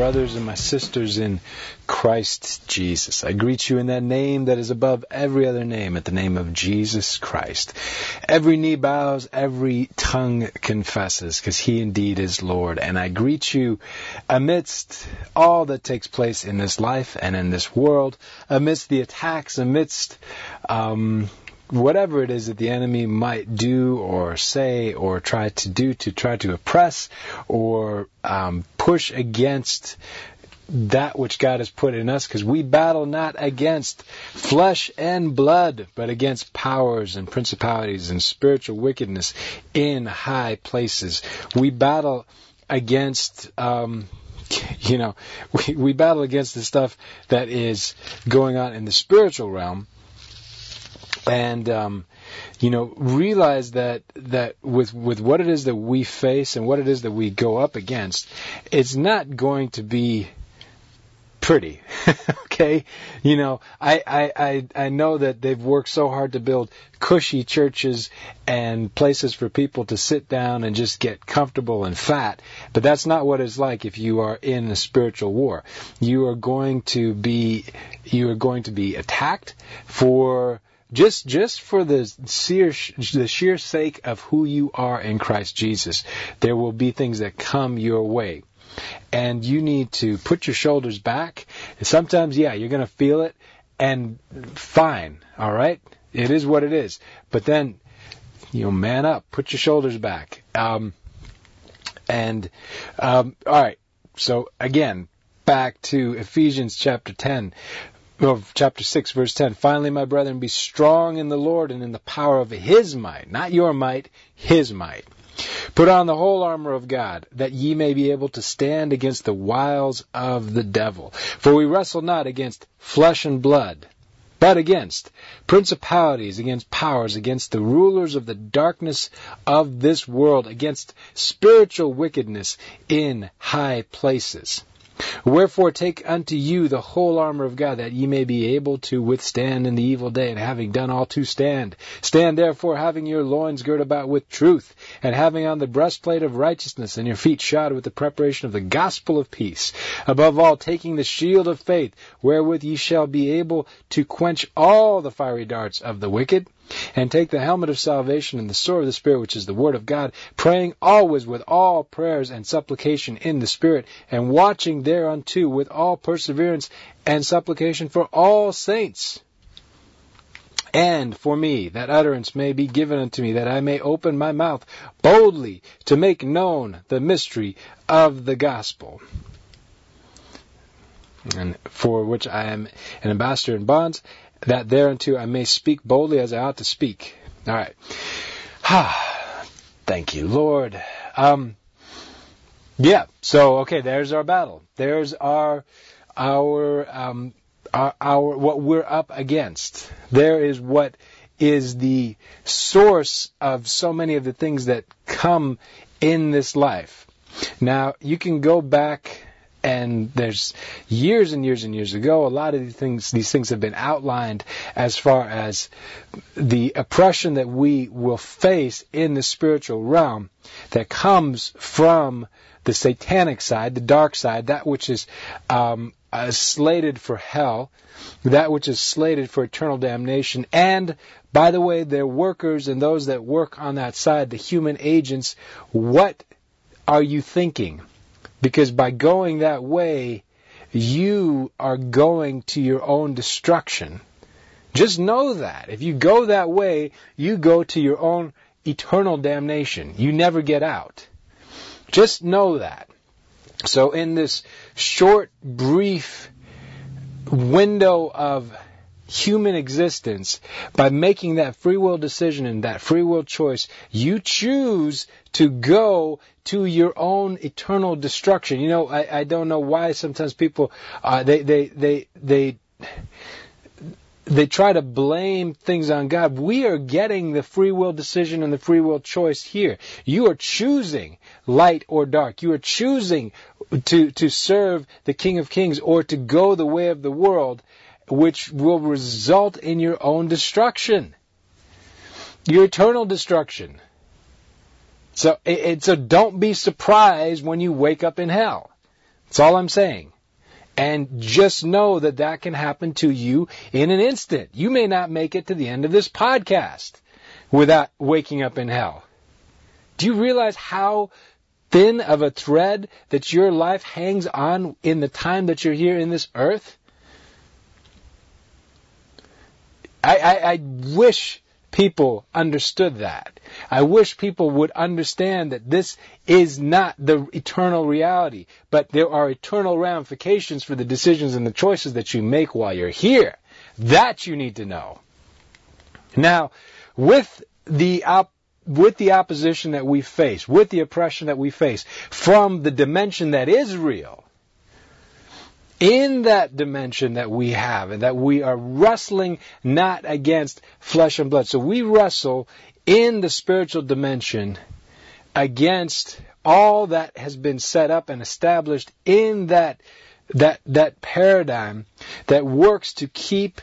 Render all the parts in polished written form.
brothers and my sisters in Christ Jesus. I greet you in that name that is above every other name, at the name of Jesus Christ. Every knee bows, every tongue confesses, because He indeed is Lord. And I greet you amidst all that takes place in this life and in this world, amidst the attacks, amidst whatever it is that the enemy might do or say or try to do to try to oppress or push against that which God has put in us, because we battle not against flesh and blood, but against powers and principalities and spiritual wickedness in high places. We battle against we battle against the stuff that is going on in the spiritual realm. And, realize that with what it is that we face and what it is that we go up against, it's not going to be pretty. Okay? I know that they've worked so hard to build cushy churches and places for people to sit down and just get comfortable and fat. But that's not what it's like if you are in a spiritual war. You are going to be attacked for just for the sheer sake of who you are in Christ Jesus. There will be things that come your way. And you need to put your shoulders back. And sometimes, you're going to feel it. And fine, all right? It is what it is. But then, man up. Put your shoulders back. All right. So, again, back to Ephesians chapter 10. Chapter 6, verse 10. Finally, my brethren, be strong in the Lord and in the power of His might. Not your might, His might. Put on the whole armor of God, that ye may be able to stand against the wiles of the devil. For we wrestle not against flesh and blood, but against principalities, against powers, against the rulers of the darkness of this world, against spiritual wickedness in high places. Wherefore take unto you the whole armor of God, that ye may be able to withstand in the evil day, and having done all to stand. Stand therefore, having your loins girt about with truth, and having on the breastplate of righteousness, and your feet shod with the preparation of the gospel of peace. Above all, taking the shield of faith, wherewith ye shall be able to quench all the fiery darts of the wicked. And take the helmet of salvation and the sword of the Spirit, which is the Word of God, praying always with all prayers and supplication in the Spirit, and watching thereunto with all perseverance and supplication for all saints. And for me, that utterance may be given unto me, that I may open my mouth boldly to make known the mystery of the gospel, and for which I am an ambassador in bonds, that thereunto I may speak boldly as I ought to speak. All right. Thank you, Lord. So there's our battle. There's our what we're up against. There is what is the source of so many of the things that come in this life. Now, you can go back, and there's years and years and years ago, a lot of these things have been outlined as far as the oppression that we will face in the spiritual realm that comes from the satanic side, the dark side, that which is slated for hell, that which is slated for eternal damnation. And, by the way, their workers and those that work on that side, the human agents, what are you thinking? Because by going that way, you are going to your own destruction. Just know that. If you go that way, you go to your own eternal damnation. You never get out. Just know that. So in this short, brief window of human existence, by making that free will decision and that free will choice, you choose to go to your own eternal destruction. I don't know why sometimes people they try to blame things on God. We are getting the free will decision and the free will choice here. You are choosing light or dark. You are choosing to serve the King of Kings or to go the way of the world, which will result in your own destruction, your eternal destruction. So don't be surprised when you wake up in hell. That's all I'm saying. And just know that that can happen to you in an instant. You may not make it to the end of this podcast without waking up in hell. Do you realize how thin of a thread that your life hangs on in the time that you're here in this earth? I wish people understood that. I wish people would understand that this is not the eternal reality, but there are eternal ramifications for the decisions and the choices that you make while you're here. That you need to know. Now, with the opposition that we face, with the oppression that we face from the dimension that is real, in that dimension that we have and that we are wrestling not against flesh and blood. So we wrestle in the spiritual dimension against all that has been set up and established in that paradigm that works to keep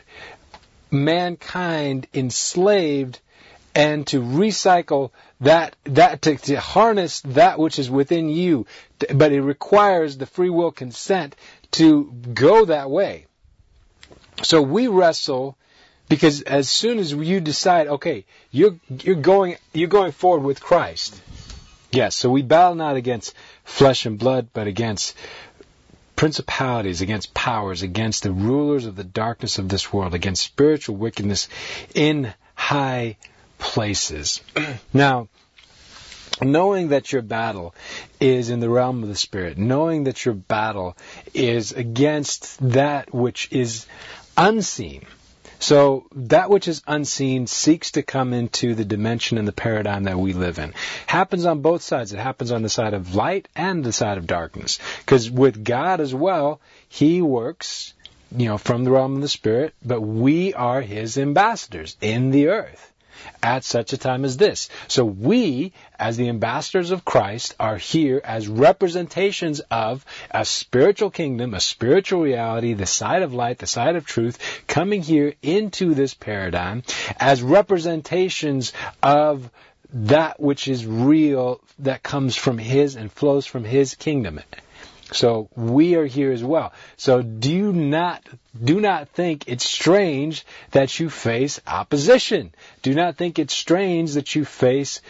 mankind enslaved and to recycle that to harness that which is within you. But it requires the free will consent to go that way. So we wrestle because as soon as you decide, okay, you're going forward with Christ. Yes, so we battle not against flesh and blood, but against principalities, against powers, against the rulers of the darkness of this world, against spiritual wickedness in high places. Now, knowing that your battle is in the realm of the Spirit, knowing that your battle is against that which is unseen. So that which is unseen seeks to come into the dimension and the paradigm that we live in. Happens on both sides. It happens on the side of light and the side of darkness. Because with God as well, He works, from the realm of the Spirit, but we are His ambassadors in the earth at such a time as this. So we, as the ambassadors of Christ, are here as representations of a spiritual kingdom, a spiritual reality, the side of light, the side of truth, coming here into this paradigm as representations of that which is real, that comes from His and flows from His kingdom. So we are here as well. So do not think it's strange that you face opposition. Do not think it's strange that you face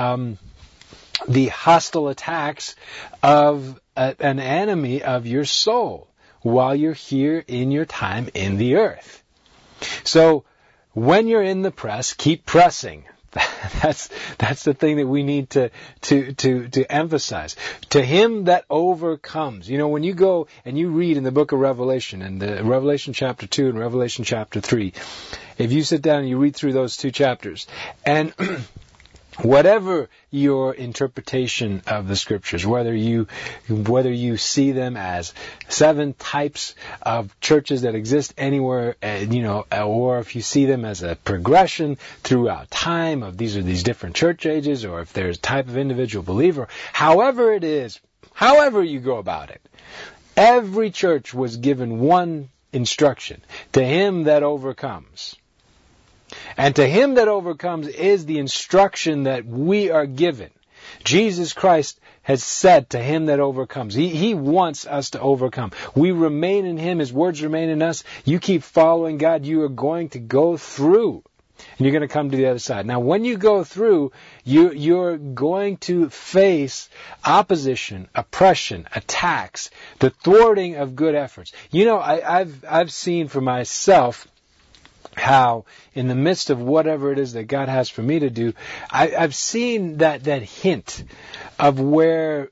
the hostile attacks of an enemy of your soul while you're here in your time in the earth. So when you're in the press, keep pressing. That's the thing that we need to emphasize. To him that overcomes. When you go and you read in the book of Revelation, in the Revelation chapter 2 and Revelation chapter 3, if you sit down and you read through those two chapters, and whatever your interpretation of the scriptures, whether you see them as 7 types of churches that exist anywhere, or if you see them as a progression throughout time of these are these different church ages, or if there's a type of individual believer, however it is, however you go about it, every church was given one instruction: to him that overcomes. And to him that overcomes is the instruction that we are given. Jesus Christ has said to him that overcomes. He wants us to overcome. We remain in Him. His words remain in us. You keep following God. You are going to go through. And you're going to come to the other side. Now, when you go through, you're going to face opposition, oppression, attacks, the thwarting of good efforts. I've seen for myself how in the midst of whatever it is that God has for me to do, I've seen that hint of where,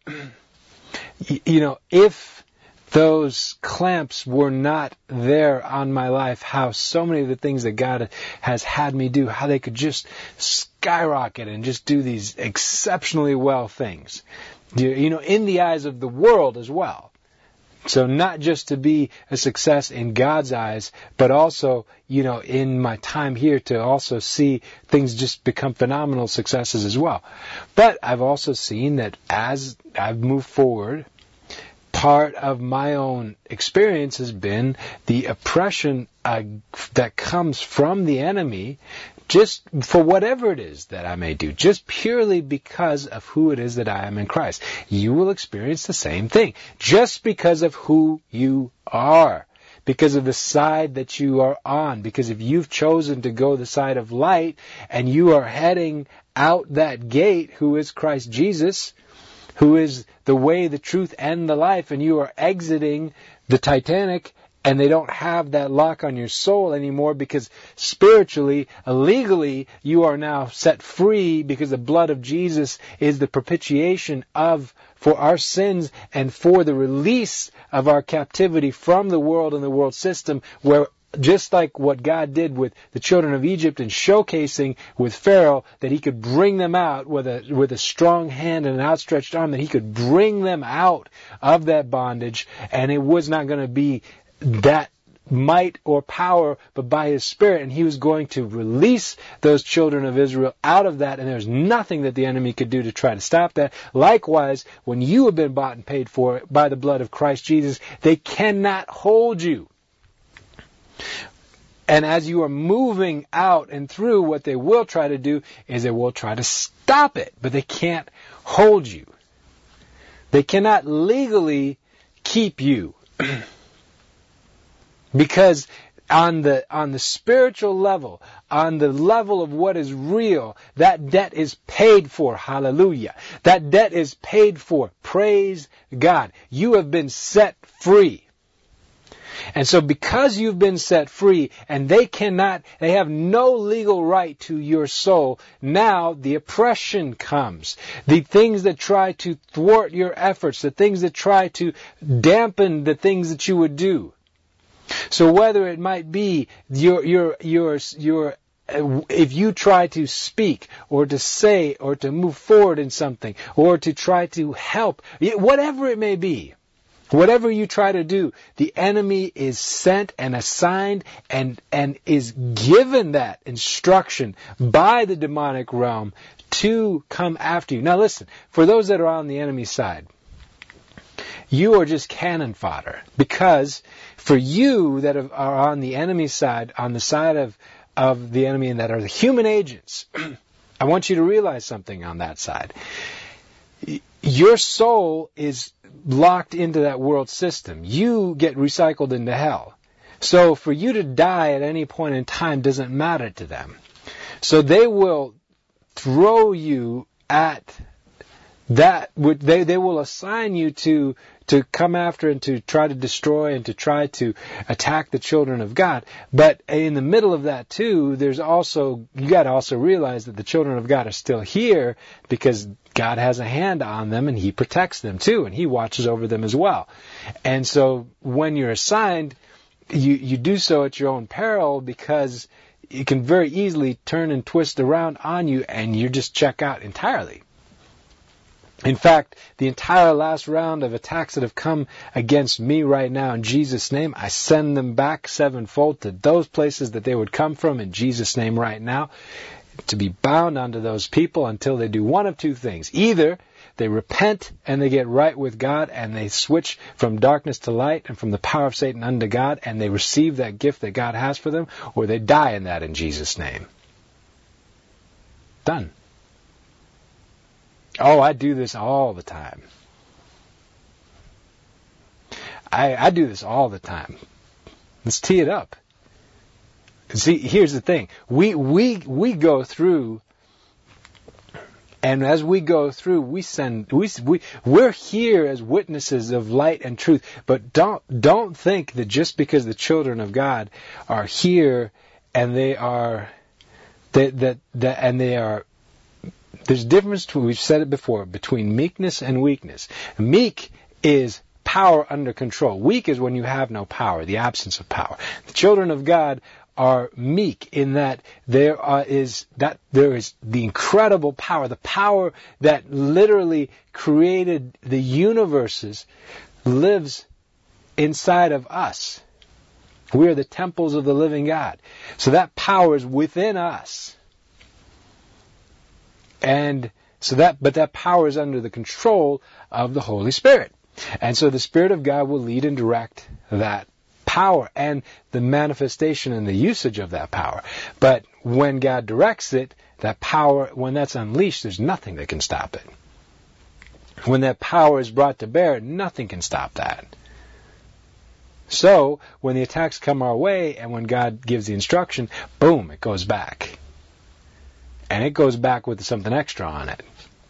if those clamps were not there on my life, how so many of the things that God has had me do, how they could just skyrocket and just do these exceptionally well things, in the eyes of the world as well. So not just to be a success in God's eyes, but also, in my time here to also see things just become phenomenal successes as well. But I've also seen that as I've moved forward, part of my own experience has been the oppression that comes from the enemy just for whatever it is that I may do, just purely because of who it is that I am in Christ. You will experience the same thing, just because of who you are, because of the side that you are on, because if you've chosen to go the side of light and you are heading out that gate, who is Christ Jesus, who is the way, the truth, and the life, and you are exiting the Titanic, and they don't have that lock on your soul anymore, because spiritually, legally, you are now set free, because the blood of Jesus is the propitiation for our sins and for the release of our captivity from the world and the world system, where just like what God did with the children of Egypt and showcasing with Pharaoh that he could bring them out with a strong hand and an outstretched arm, that he could bring them out of that bondage, and it was not going to be that might or power, but by His Spirit, and He was going to release those children of Israel out of that, and there's nothing that the enemy could do to try to stop that. Likewise, when you have been bought and paid for by the blood of Christ Jesus, they cannot hold you. And as you are moving out and through, what they will try to do is they will try to stop it, but they can't hold you. They cannot legally keep you. Because on the spiritual level, on the level of what is real, that debt is paid for. Hallelujah. That debt is paid for. Praise God. You have been set free. And so because you've been set free, and they have no legal right to your soul, now the oppression comes. The things that try to thwart your efforts, the things that try to dampen the things that you would do. So whether it might be if you try to speak or to say or to move forward in something or to try to help, whatever it may be, whatever you try to do, the enemy is sent and assigned and is given that instruction by the demonic realm to come after you. Now listen, for those that are on the enemy side, you are just cannon fodder, because for you that are on the enemy side, on the side of the enemy and that are the human agents, I want you to realize something on that side. Your soul is locked into that world system. You get recycled into hell. So for you to die at any point in time doesn't matter to them. So they will throw you at that. They will assign you to come after and to try to destroy and to try to attack the children of God. But in the middle of that too, you got to also realize that the children of God are still here, because God has a hand on them and He protects them too, and He watches over them as well. And so when you're assigned, you do so at your own peril, because it can very easily turn and twist around on you and you just check out entirely. In fact, the entire last round of attacks that have come against me right now, in Jesus' name, I send them back sevenfold to those places that they would come from, in Jesus' name right now, to be bound unto those people until they do one of two things. Either they repent and they get right with God and they switch from darkness to light and from the power of Satan unto God, and they receive that gift that God has for them, or they die in that in Jesus' name. Done. Oh, I do this all the time. I do this all the time. Let's tee it up. See, here's the thing. We go through, and as we go through, we're here as witnesses of light and truth. But don't think that just because the children of God are here and they are there's a difference, we've said it before, between meekness and weakness. Meek is power under control. Weak is when you have no power, the absence of power. The children of God are meek in that there is the incredible power, the power that literally created the universes, lives inside of us. We are the temples of the living God. So that power is within us. But that power is under the control of the Holy Spirit. And so the Spirit of God will lead and direct that power and the manifestation and the usage of that power. But when God directs it, that power, when that's unleashed, there's nothing that can stop it. When that power is brought to bear, nothing can stop that. So, when the attacks come our way, and when God gives the instruction, boom, it goes back. And it goes back with something extra on it.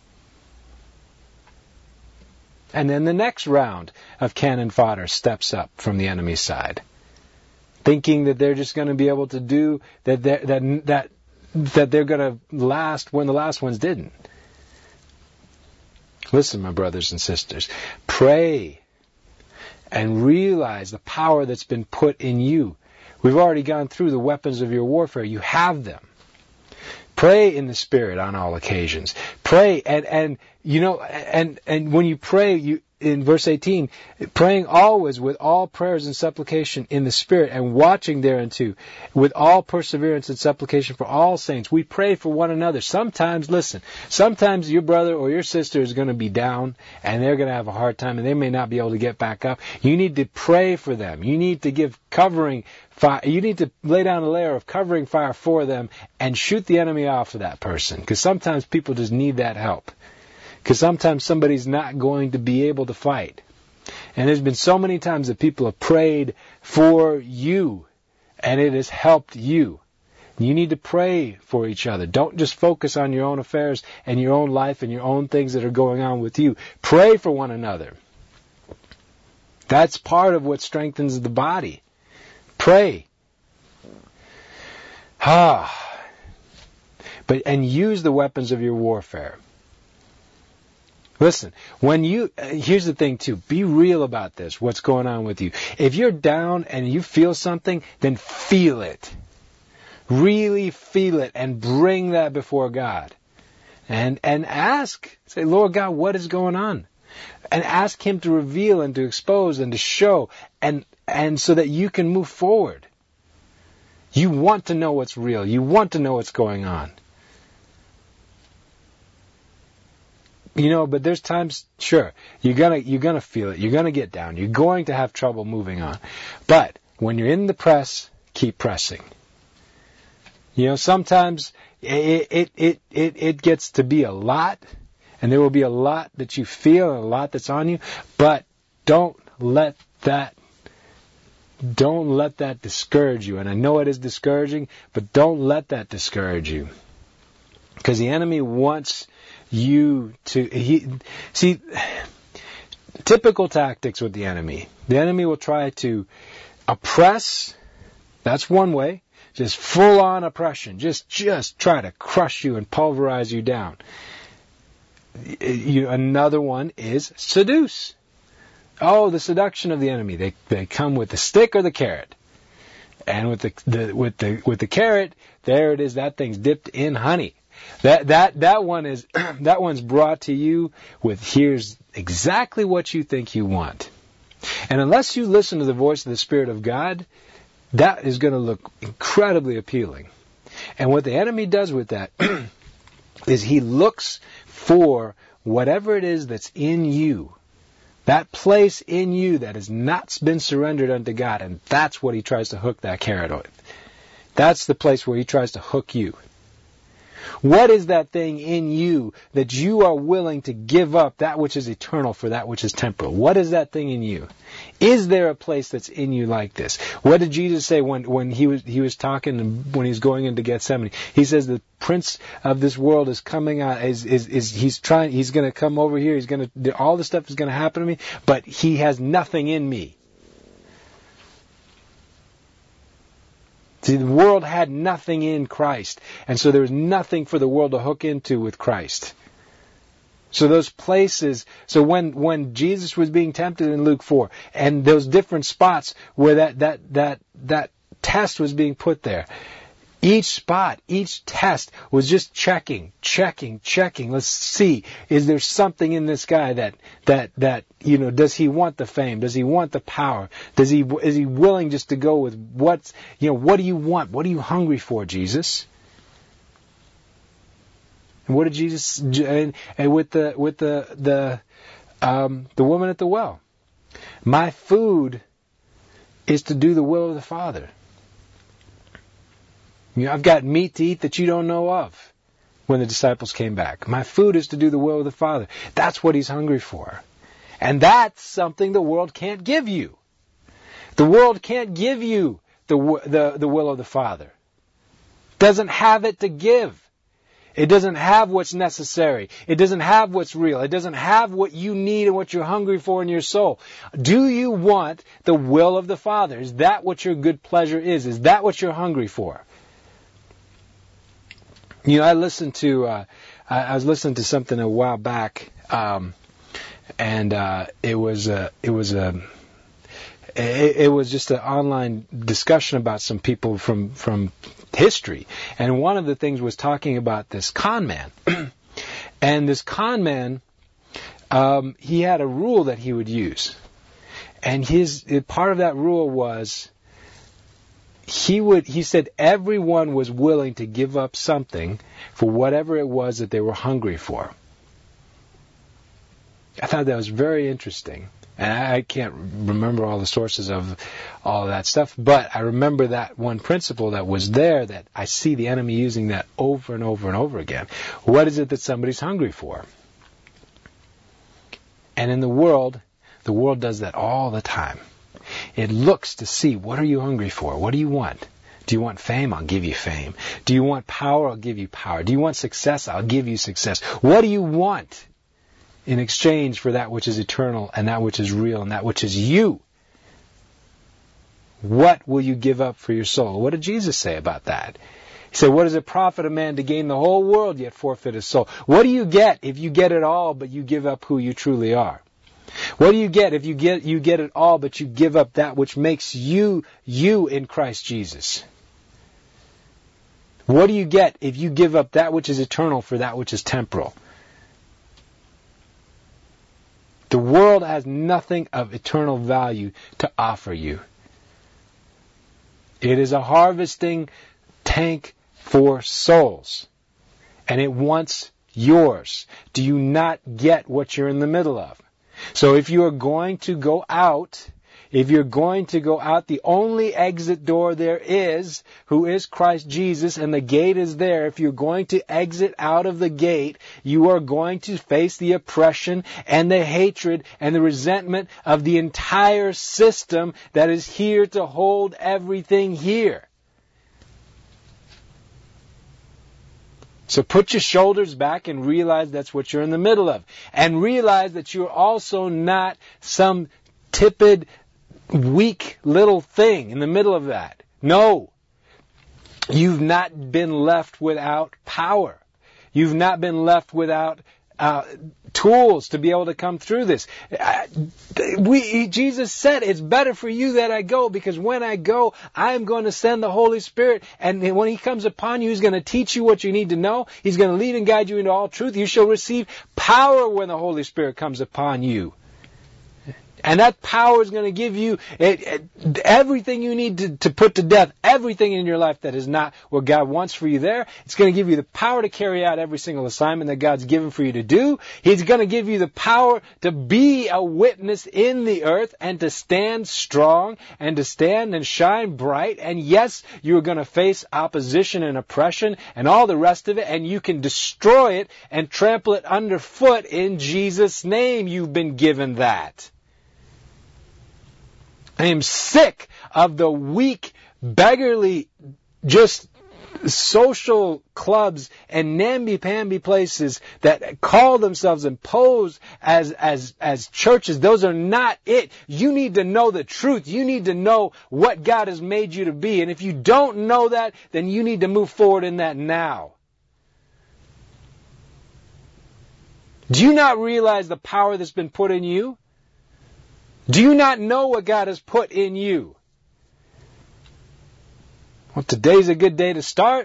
And then the next round of cannon fodder steps up from the enemy's side, thinking that they're just going to be able to do that they're going to last when the last ones didn't. Listen, my brothers and sisters, pray and realize the power that's been put in you. We've already gone through the weapons of your warfare. You have them. Pray in the Spirit on all occasions. Pray, and when you pray, in verse 18, praying always with all prayers and supplication in the Spirit, and watching thereunto with all perseverance and supplication for all saints. We pray for one another. Sometimes your brother or your sister is going to be down, and they're going to have a hard time, and they may not be able to get back up. You need to pray for them. You need to give covering fire. You need to lay down a layer of covering fire for them and shoot the enemy off of that person, because sometimes people just need that help. Because sometimes somebody's not going to be able to fight. And there's been so many times that people have prayed for you, and it has helped you. You need to pray for each other. Don't just focus on your own affairs and your own life and your own things that are going on with you. Pray for one another. That's part of what strengthens the body. Pray. And use the weapons of your warfare. Listen, here's the thing too, be real about this, what's going on with you. If you're down and you feel something, then feel it. Really feel it and bring that before God. And ask, say, Lord God, what is going on? And ask Him to reveal and to expose and to show, and so that you can move forward. You want to know what's real. You want to know what's going on. But there's times, sure, you're gonna feel it. You're gonna get down. You're going to have trouble moving on. But when you're in the press, keep pressing. Sometimes it gets to be a lot, and there will be a lot that you feel and a lot that's on you. But don't let that discourage you. And I know it is discouraging, but don't let that discourage you, because the enemy wants you to see typical tactics with the enemy. The enemy will try to oppress. That's one way. Just full on oppression. Just try to crush you and pulverize you down. Another one is seduce. Oh, the seduction of the enemy. They come with the stick or the carrot. And with the carrot, there it is. That thing's dipped in honey. That one's brought to you with, here's exactly what you think you want. And unless you listen to the voice of the Spirit of God, that is going to look incredibly appealing. And what the enemy does with that is he looks for whatever it is that's in you, that place in you that has not been surrendered unto God, and that's what he tries to hook that carrot with. That's the place where he tries to hook you. What is that thing in you that you are willing to give up that which is eternal for that which is temporal? What is that thing in you? Is there a place that's in you like this? What did Jesus say when he was talking and when he was going into Gethsemane? He says the prince of this world is coming out. He's going to come over here. All this stuff is going to happen to me, but he has nothing in me. See, the world had nothing in Christ, and so there was nothing for the world to hook into with Christ. So those places, so when Jesus was being tempted in Luke 4, and those different spots where that test was being put there, each spot, each test was just checking. Let's see, is there something in this guy that does he want the fame? Does he want the power? Is he willing just to go with what do you want? What are you hungry for, Jesus? And what did Jesus and with the woman at the well? My food is to do the will of the Father. I've got meat to eat that you don't know of. When the disciples came back, my food is to do the will of the Father. That's what he's hungry for. And that's something the world can't give you. The world can't give you the will of the Father. Doesn't have it to give. It doesn't have what's necessary. It doesn't have what's real. It doesn't have what you need and what you're hungry for in your soul. Do you want the will of the Father? Is that what your good pleasure is? Is that what you're hungry for? I listened to, I was listening to something a while back, and it was just an online discussion about some people from history, and one of the things was talking about this con man, and this con man, he had a rule that he would use, and part of that rule was, he said everyone was willing to give up something for whatever it was that they were hungry for. I thought that was very interesting. And I can't remember all the sources of all of that stuff, but I remember that one principle that was there that I see the enemy using that over and over and over again. What is it that somebody's hungry for? And in the world does that all the time. It looks to see, what are you hungry for? What do you want? Do you want fame? I'll give you fame. Do you want power? I'll give you power. Do you want success? I'll give you success. What do you want in exchange for that which is eternal and that which is real and that which is you? What will you give up for your soul? What did Jesus say about that? He said, what does it profit a man to gain the whole world yet forfeit his soul? What do you get if you get it all but you give up who you truly are? What do you get if you get it all, but you give up that which makes you in Christ Jesus? What do you get if you give up that which is eternal for that which is temporal? The world has nothing of eternal value to offer you. It is a harvesting tank for souls, and it wants yours. Do you not get what you're in the middle of? So if you are going to go out, the only exit door there is, who is Christ Jesus, and the gate is there. If you're going to exit out of the gate, you are going to face the oppression and the hatred and the resentment of the entire system that is here to hold everything here. So put your shoulders back and realize that's what you're in the middle of. And realize that you're also not some tepid, weak little thing in the middle of that. No. You've not been left without power. You've not been left without tools to be able to come through this. Jesus said, it's better for you that I go, because when I go, I'm going to send the Holy Spirit, and when He comes upon you, He's going to teach you what you need to know. He's going to lead and guide you into all truth. You shall receive power when the Holy Spirit comes upon you. And that power is going to give you everything you need to put to death, everything in your life that is not what God wants for you there. It's going to give you the power to carry out every single assignment that God's given for you to do. He's going to give you the power to be a witness in the earth and to stand strong and to stand and shine bright. And yes, you're going to face opposition and oppression and all the rest of it, and you can destroy it and trample it underfoot in Jesus' name. You've been given that. I am sick of the weak, beggarly, just social clubs and namby-pamby places that call themselves and pose as churches. Those are not it. You need to know the truth. You need to know what God has made you to be. And if you don't know that, then you need to move forward in that now. Do you not realize the power that's been put in you? Do you not know what God has put in you? Well, today's a good day to start.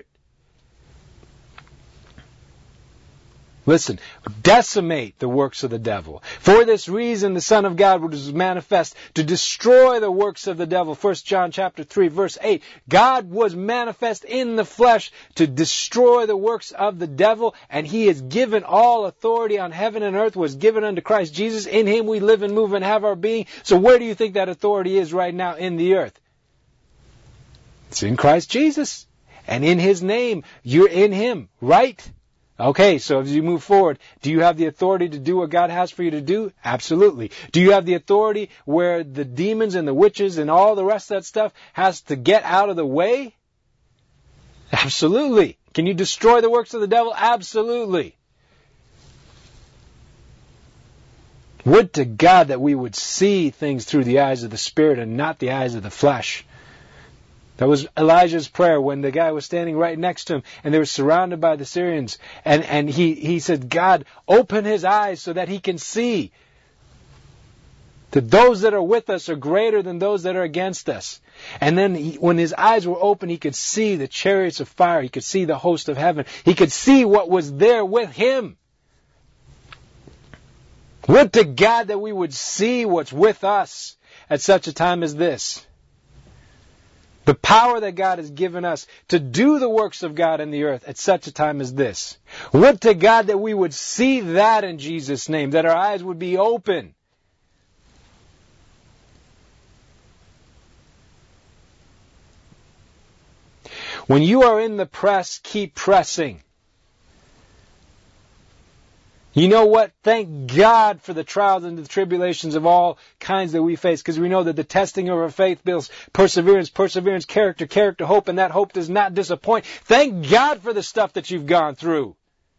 Listen, decimate the works of the devil. For this reason, the Son of God was manifest to destroy the works of the devil. 1 John chapter 3, verse 8. God was manifest in the flesh to destroy the works of the devil, and He has given all authority on heaven and earth was given unto Christ Jesus. In Him we live and move and have our being. So where do you think that authority is right now in the earth? It's in Christ Jesus. And in His name, you're in Him, right? Okay, so as you move forward, do you have the authority to do what God has for you to do? Absolutely. Do you have the authority where the demons and the witches and all the rest of that stuff has to get out of the way? Absolutely. Can you destroy the works of the devil? Absolutely. Would to God that we would see things through the eyes of the Spirit and not the eyes of the flesh. That was Elijah's prayer when the guy was standing right next to him and they were surrounded by the Syrians. And he said, God, open his eyes so that he can see that those that are with us are greater than those that are against us. And then when his eyes were open, he could see the chariots of fire. He could see the host of heaven. He could see what was there with him. Would to God that we would see what's with us at such a time as this. The power that God has given us to do the works of God in the earth at such a time as this. Would to God that we would see that in Jesus' name, that our eyes would be open. When you are in the press, keep pressing. You know what? Thank God for the trials and the tribulations of all kinds that we face, because we know that the testing of our faith builds perseverance, character, hope, and that hope does not disappoint. Thank God for the stuff that you've gone through.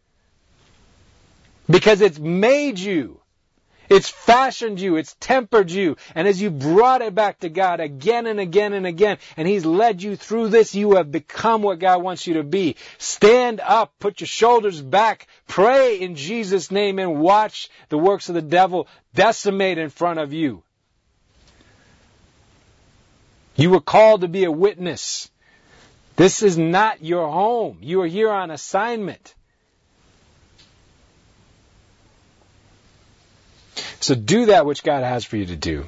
Because it's made you. It's fashioned you. It's tempered you. And as you brought it back to God again and again and again, and He's led you through this, you have become what God wants you to be. Stand up. Put your shoulders back. Pray in Jesus' name and watch the works of the devil decimate in front of you. You were called to be a witness. This is not your home. You are here on assignment. So do that which God has for you to do.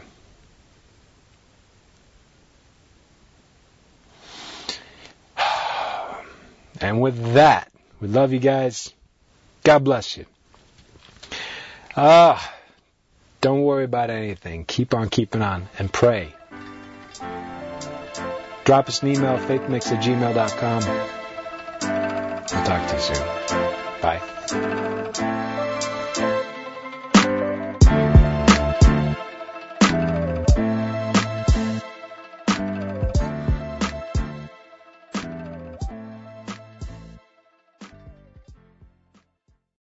And with that, we love you guys. God bless you. Don't worry about anything. Keep on keeping on and pray. Drop us an email, faithmix@gmail.com. We'll talk to you soon. Bye.